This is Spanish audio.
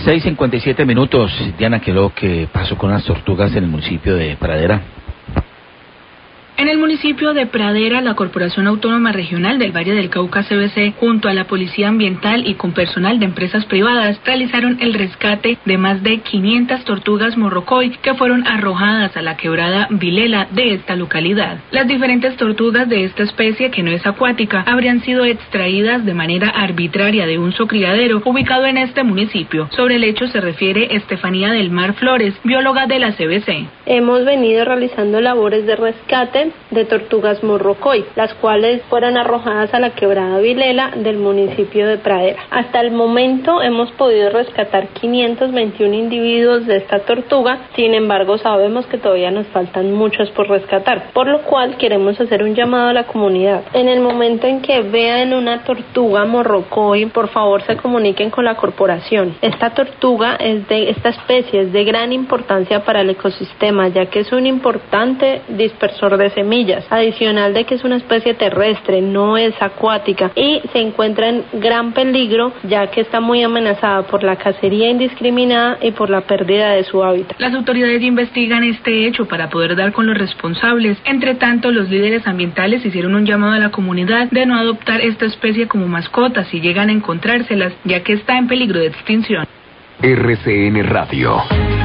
6:57. Diana, ¿qué es lo que pasó con las tortugas en el municipio de Pradera? En el municipio de Pradera, la Corporación Autónoma Regional del Valle del Cauca, CVC, junto a la Policía Ambiental y con personal de empresas privadas, realizaron el rescate de más de 500 tortugas morrocoy que fueron arrojadas a la quebrada Vilela de esta localidad. Las diferentes tortugas de esta especie, que no es acuática, habrían sido extraídas de manera arbitraria de un criadero ubicado en este municipio. Sobre el hecho se refiere Estefanía del Mar Flores, bióloga de la CVC. Hemos venido realizando labores de rescate de tortugas morrocoy, las cuales fueron arrojadas a la quebrada Vilela del municipio de Pradera. Hasta el momento hemos podido rescatar 521 individuos de esta tortuga, sin embargo sabemos que todavía nos faltan muchos por rescatar, por lo cual queremos hacer un llamado a la comunidad. En el momento en que vean una tortuga morrocoy, por favor se comuniquen con la corporación. Esta especie es de gran importancia para el ecosistema, ya que es un importante dispersor de semillas, adicional de que es una especie terrestre, no es acuática y se encuentra en gran peligro ya que está muy amenazada por la cacería indiscriminada y por la pérdida de su hábitat. Las autoridades investigan este hecho para poder dar con los responsables. Entre tanto, los líderes ambientales hicieron un llamado a la comunidad de no adoptar esta especie como mascota si llegan a encontrárselas, ya que está en peligro de extinción. RCN Radio.